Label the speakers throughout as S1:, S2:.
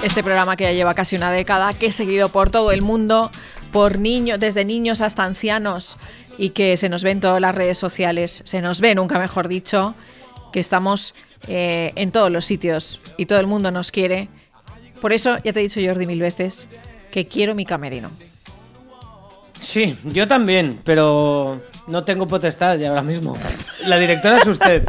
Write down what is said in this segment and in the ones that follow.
S1: Este programa que ya lleva casi una década, que es seguido por todo el mundo, por niños, desde niños hasta ancianos, y que se nos ve en todas las redes sociales, se nos ve, nunca mejor dicho, que estamos en todos los sitios y todo el mundo nos quiere. Por eso, ya te he dicho, Jordi, 1000 veces que quiero mi camerino.
S2: Sí, yo también, pero no tengo potestad ya ahora mismo. La directora es usted.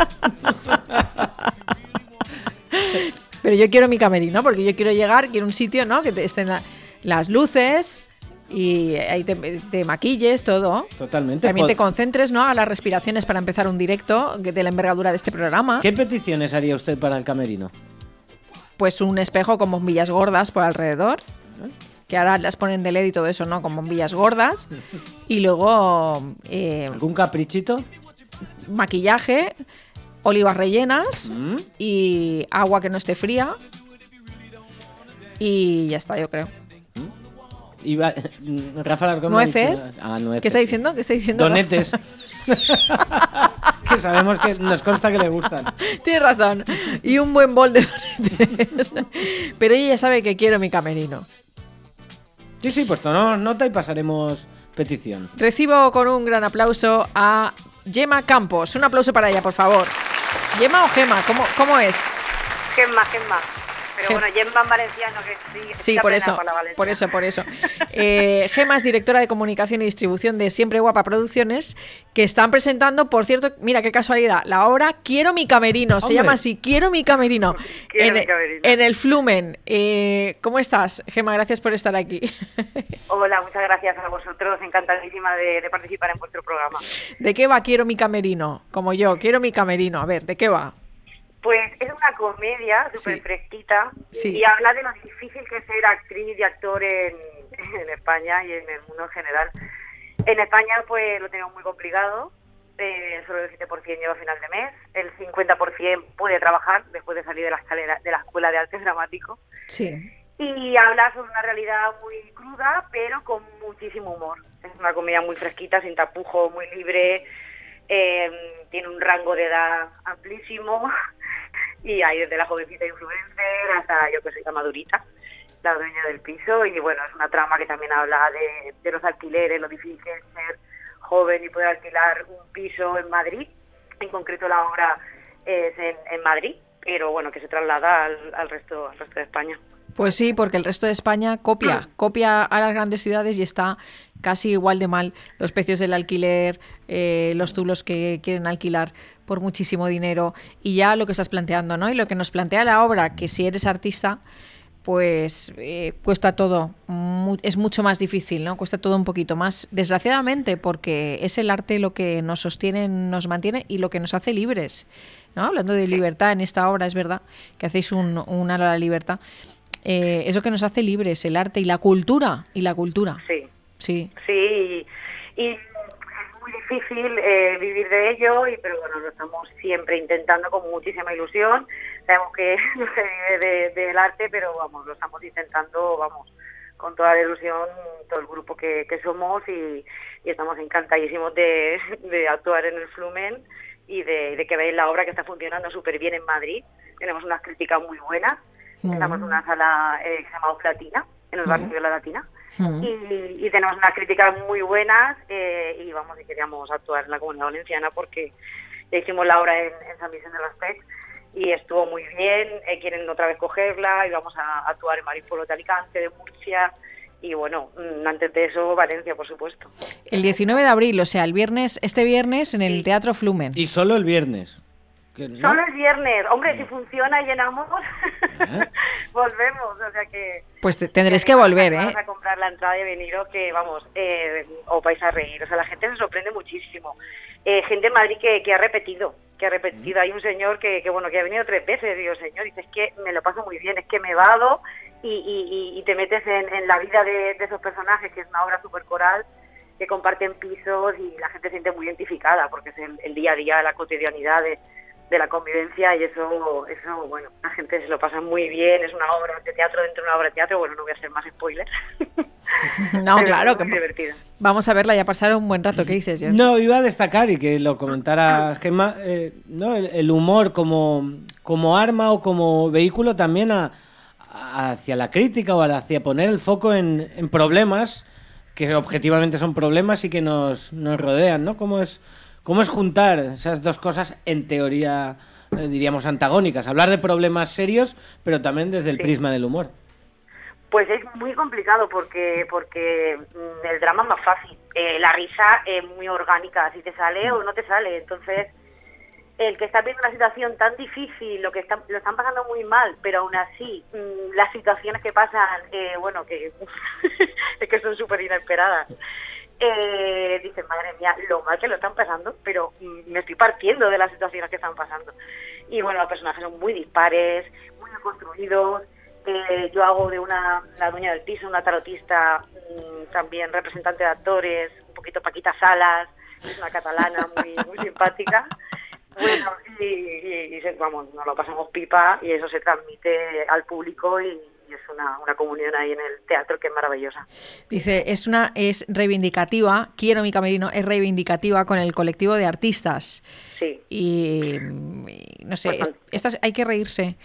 S1: Pero yo quiero mi camerino, porque yo quiero llegar, quiero un sitio, ¿no? Que estén las luces y ahí te maquilles, todo.
S2: Totalmente.
S1: También te concentres, ¿no? Hagas las respiraciones para empezar un directo de la envergadura de este programa.
S2: ¿Qué peticiones haría usted para el camerino?
S1: Pues un espejo con bombillas gordas por alrededor, que ahora las ponen de LED y todo eso, ¿no? Con bombillas gordas. Y luego...
S2: ¿algún caprichito?
S1: Maquillaje, olivas rellenas y agua que no esté fría. Y ya está, yo creo.
S2: Rafa Larcón
S1: ¿Nueces?
S2: Nueces.
S1: ¿Qué está diciendo? ¿Qué está diciendo?
S2: Donetes. Que sabemos que nos consta que le gustan.
S1: Tienes razón. Y un buen bol de donetes. Pero ella ya sabe que quiero mi camerino.
S2: Sí, pues tomamos nota y pasaremos petición.
S1: Recibo con un gran aplauso a Gemma Campos. Un aplauso para ella, por favor. ¿Gemma o Gema? ¿Cómo es?
S3: Gemma. Pero bueno, Gemma en valenciano, que
S1: sí, por eso. Gemma es directora de comunicación y distribución de Siempre Guapa Producciones, que están presentando, por cierto, mira qué casualidad, la obra Quiero mi camerino. Se llama así, Quiero mi camerino. En el Flumen. ¿Cómo estás, Gemma? Gracias por estar aquí.
S3: Hola, muchas gracias a vosotros. Encantadísima de participar en vuestro programa.
S1: ¿De qué va Quiero mi camerino? Como yo, quiero mi camerino. A ver, ¿de qué va?
S3: Pues es una comedia súper fresquita y habla de lo difícil que es ser actriz y actor en España y en el mundo en general. En España pues lo tenemos muy complicado, solo el 7% lleva a final de mes, el 50% puede trabajar después de salir de la Escuela de Arte Dramático.
S1: Sí.
S3: Y habla sobre una realidad muy cruda, pero con muchísimo humor. Es una comedia muy fresquita, sin tapujos, muy libre, tiene un rango de edad amplísimo. Y hay desde la jovencita influencer hasta, yo que soy la madurita, la dueña del piso. Y bueno, es una trama que también habla de los alquileres, lo difícil que es ser joven y poder alquilar un piso en Madrid. En concreto la obra es en Madrid, pero bueno, que se traslada al resto de España.
S1: Pues sí, porque el resto de España copia a las grandes ciudades y está casi igual de mal los precios del alquiler, los zulos que quieren alquilar por muchísimo dinero, y ya lo que estás planteando, ¿no? Y lo que nos plantea la obra, que si eres artista, pues cuesta todo, es mucho más difícil, ¿no? Cuesta todo un poquito más, desgraciadamente, porque es el arte lo que nos sostiene, nos mantiene y lo que nos hace libres, ¿no? Hablando de libertad en esta obra, es verdad que hacéis un a la libertad. Eso que nos hace libres, el arte y la cultura. Sí.
S3: Y es muy difícil vivir de ello, pero bueno, lo estamos siempre intentando con muchísima ilusión. Sabemos que no se vive del arte, pero vamos, lo estamos intentando, vamos, con toda la ilusión, todo el grupo que somos, y estamos encantadísimos de actuar en el Flumen y de que veáis la obra, que está funcionando súper bien en Madrid. Tenemos unas críticas muy buenas. Estamos en una sala que se llama Platina, en el barrio de la Latina, y tenemos unas críticas muy buenas, y vamos, y queríamos actuar en la Comunidad Valenciana porque ya hicimos la obra en San Vicente de los Pets y estuvo muy bien. Quieren otra vez cogerla y vamos a actuar en varios pueblos de Alicante, de Murcia, y bueno, antes de eso Valencia, por supuesto.
S1: El 19 de abril, o sea, este viernes en el Teatro Flumen.
S2: Y solo el viernes.
S3: ¿No? Solo el viernes. Hombre, si funciona y llenamos, volvemos. O sea que...
S1: Pues tendréis que volver,
S3: Vamos a comprar la entrada y veniros, que vamos, os vais a reír. O sea, la gente se sorprende muchísimo. Gente en Madrid que ha repetido. Hay un señor que ha venido 3 veces. Digo, señor, dice, es que me lo paso muy bien, es que me vado y te metes en la vida de esos personajes, que es una obra súper coral, que comparten pisos y la gente se siente muy identificada, porque es el día a día, la cotidianidad de la convivencia, y eso, bueno, la gente se lo pasa muy bien. Es una obra de teatro dentro de una obra de teatro. Bueno, no voy a hacer más spoilers.
S1: No, claro, que
S3: divertida.
S1: Vamos a verla, ya pasar un buen rato. ¿Qué dices, Jordi?
S2: No, iba a destacar, y que lo comentara Gemma, ¿no? El humor como arma o como vehículo también a hacia la crítica o hacia poner el foco en problemas que objetivamente son problemas y que nos rodean, ¿no? ¿Cómo es juntar esas dos cosas en teoría, diríamos, antagónicas? Hablar de problemas serios, pero también desde el prisma del humor.
S3: Pues es muy complicado porque el drama es más fácil. La risa es muy orgánica, si te sale o no te sale. Entonces, el que está viendo una situación tan difícil, lo están pasando muy mal, pero aún así, las situaciones que pasan, que es que son súper inesperadas. Dicen, madre mía, lo mal que lo están pasando, pero me estoy partiendo de las situaciones que están pasando. Y bueno, los personajes son muy dispares, muy bien construidos. Yo hago de la dueña del piso, una tarotista, también representante de actores, un poquito Paquita Salas, es una catalana muy simpática. Bueno, y vamos, nos lo pasamos pipa y eso se transmite al público y es una comunión ahí en el teatro que es maravillosa.
S1: Dice, es reivindicativa, Quiero mi camerino, es reivindicativa con el colectivo de artistas.
S3: Sí.
S1: Y no sé, estas hay que reírse.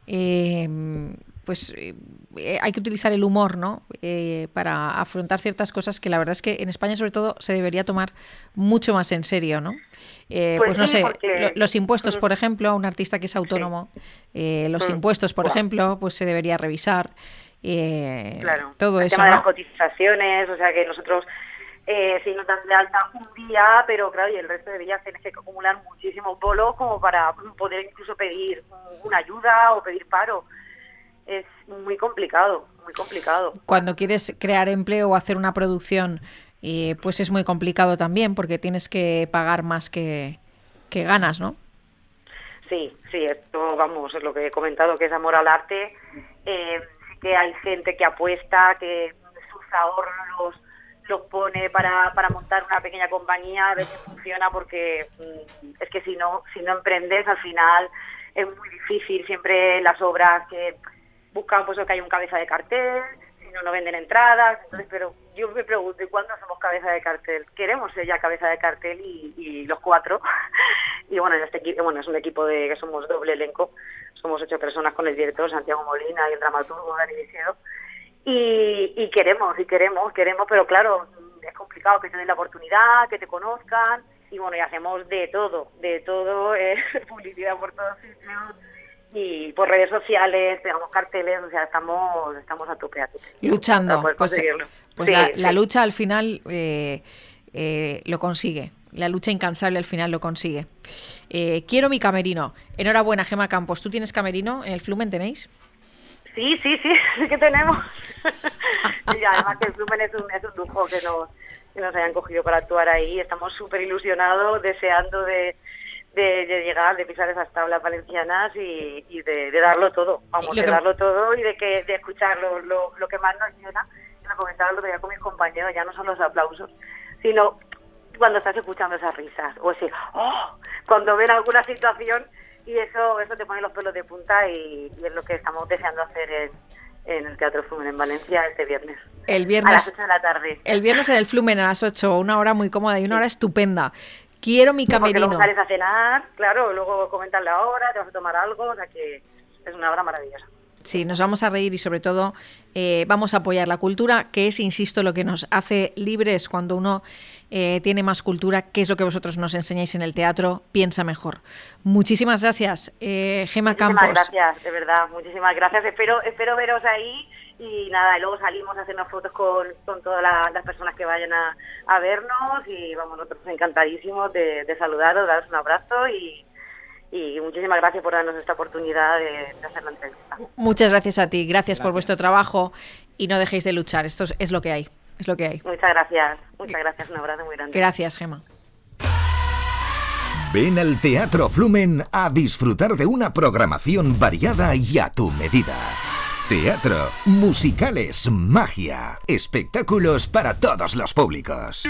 S1: Hay que utilizar el humor, ¿no? Para afrontar ciertas cosas que la verdad es que en España sobre todo se debería tomar mucho más en serio, ¿no? Pues no sé, porque los impuestos, por ejemplo, a un artista que es autónomo, los impuestos, por ejemplo, pues se debería revisar.
S3: Claro,
S1: todo
S3: el
S1: eso,
S3: tema de
S1: ¿no?
S3: las cotizaciones, o sea que nosotros si no dan de alta un día, pero claro, y el resto de días tienes que acumular muchísimos bolos como para poder incluso pedir una ayuda o pedir paro. Es muy complicado, muy complicado.
S1: Cuando quieres crear empleo o hacer una producción, pues es muy complicado también, porque tienes que pagar más que ganas, ¿no?
S3: Sí, esto, vamos, es lo que he comentado, que es amor al arte. Sí que hay gente que apuesta, que sus ahorros los pone para montar una pequeña compañía, a ver si funciona, porque es que si no emprendes, al final es muy difícil. Siempre las obras que buscan pues que hay un cabeza de cartel, si no venden entradas. Entonces, pero yo me pregunto, ¿y cuándo somos cabeza de cartel? Queremos ser ya cabeza de cartel y los 4. Y bueno, en este equipo, es un equipo que somos doble elenco, somos 8 personas con el director Santiago Molina y el dramaturgo Dani Viseo. Y queremos, pero claro, es complicado que te den la oportunidad, que te conozcan, y bueno, y hacemos de todo, publicidad por todos sitios, y por redes sociales, pegamos carteles, o sea, estamos a tope.
S1: Luchando, pues
S3: sí,
S1: la lucha al final lo consigue, la lucha incansable al final lo consigue. Quiero mi camerino. Enhorabuena, Gemma Campos. ¿Tú tienes camerino? ¿En el Flumen tenéis?
S3: Sí que tenemos. Y además que el Flumen es un lujo que nos hayan cogido para actuar ahí. Estamos súper ilusionados, deseando de llegar, de pisar esas tablas valencianas y de darlo todo. Darlo todo y de escuchar lo que más nos llena. Lo comentaba el otro día con mis compañeros, ya no son los aplausos, sino cuando estás escuchando esas risas, o ese cuando ven alguna situación, y eso te pone los pelos de punta, y es lo que estamos deseando hacer en el Teatro Flumen en Valencia este viernes.
S1: El viernes
S3: a las 8 de la tarde.
S1: El viernes en el Flumen a las 8, una hora muy cómoda y una hora estupenda. Quiero mi camerino.
S3: Porque luego sales a cenar, claro, luego comentas la hora, te vas a tomar algo, o sea que es una hora maravillosa.
S1: Sí, nos vamos a reír y sobre todo vamos a apoyar la cultura, que es, insisto, lo que nos hace libres cuando uno tiene más cultura, que es lo que vosotros nos enseñáis en el teatro. Piensa mejor. Muchísimas gracias, Gemma Campos.
S3: Muchísimas gracias, de verdad, muchísimas gracias. Espero veros ahí y nada, y luego salimos a hacernos fotos con todas las personas que vayan a vernos, y vamos, nosotros encantadísimos de saludaros, daros un abrazo y muchísimas gracias por darnos esta oportunidad de hacer la entrevista.
S1: Muchas gracias a ti, gracias por vuestro trabajo y no dejéis de luchar, esto es lo que hay, es lo que hay.
S3: Muchas gracias, un abrazo muy grande.
S1: Gracias, Gemma.
S4: Ven al Teatro Flumen a disfrutar de una programación variada y a tu medida. Teatro, musicales, magia, espectáculos para todos los públicos.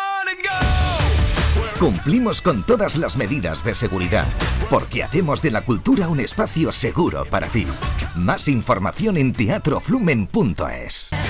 S4: Cumplimos con todas las medidas de seguridad, porque hacemos de la cultura un espacio seguro para ti. Más información en teatroflumen.es.